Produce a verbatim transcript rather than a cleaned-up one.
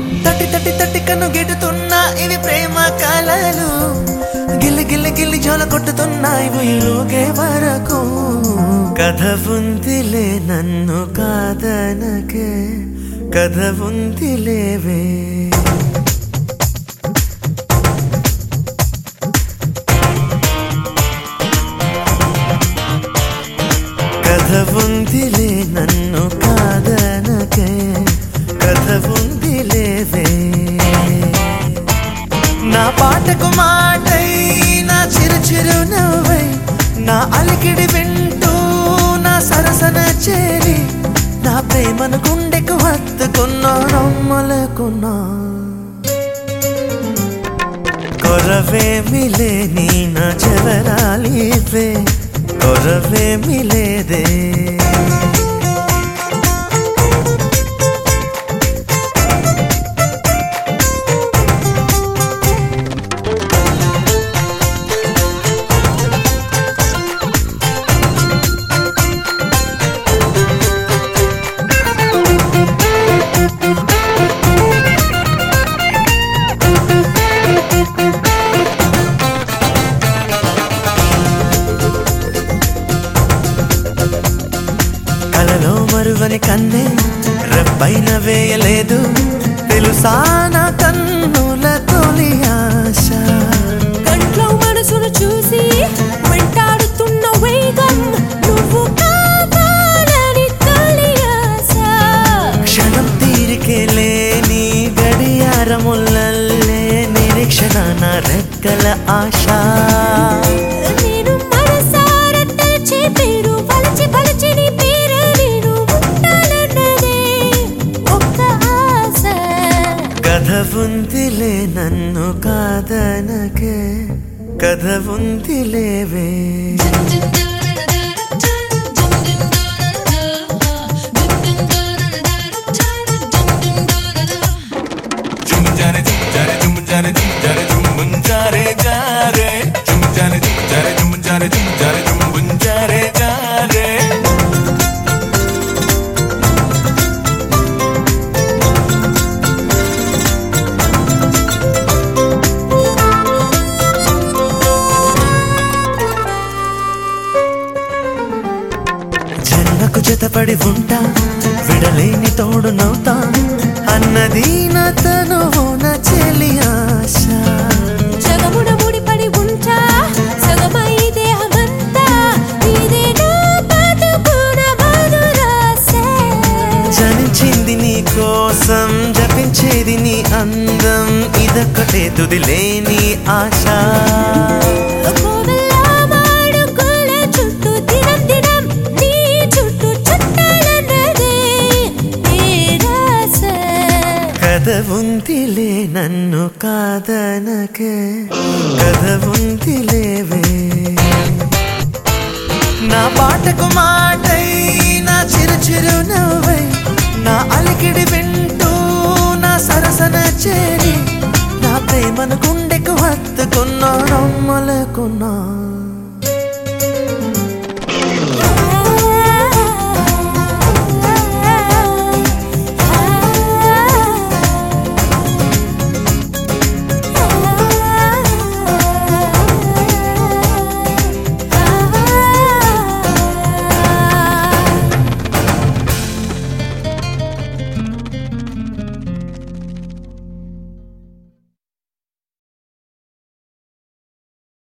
తట్టి తట్టి తట్టి కన్ను గిట్టుతున్నా ఇవి ప్రేమ కలలు గిల్లి గిల్లి గిల్లి జోల కొట్టుతున్నాయి ఉయ్యూగే వరకు కథ ఉందిలే నన్ను కాదనకే కథ ఉందిలేవే కథ ఉందిలే నన్ను కాదనకే కథ ఉందిలేవే నా పాటకు మాటై నా చిరు చిరు నవ్వై నా అలికిడి వింటూ నా సరసన చేరి నా ప్రేమను గుండెకు హత్తుకున్నా నమ్మలేకున్నా కొరవేమిలే నీ నా చెవరాలివే కొరవేమిలేదే కలలో మరువని కన్నే రెప్పైన వేయలేదు తెలుసా నా కన్నుల తొలి ఆశ కంట్లో మనసును చూసి వెంటాడుతున్న వేగం నువ్వు కావాలని తొలి ఆశ క్షణం తీరికే లేని గడియారముల్లే నిరీక్షణ నా రెక్కల ఆశ నేను మనసారా తలచి పేరు వలచి వలచి నీ పేరు నేను ఉండాలన్నదే ఒక్క ఆశ కథ ఉందిలే నన్ను కాదనకే కథ ఉందిలేవే జన్మకు జతపడి ఉంటా విడలేని తోడు నవ్వుతా అన్నది నా తనువు నా చెలి ఆశ జగమున ముడిపడి ఉంటా సగమై దేహమంతా ఇదే నా బతుకున మధురాశ జనించింది నీ కోసం జపించేది నీ అందం ఇదొక్కటే తుదిలేని ఆశ కోవెల మాడుగుల చుట్టూ దినం దినం నీ చుట్టూ చుట్టాలన్నదే నిరాశ కథ ఉందిలే నన్ను కాదనకే కథ ఉందిలేవే నా పాటకు మాటై నా చిరు చిరు నవ్వై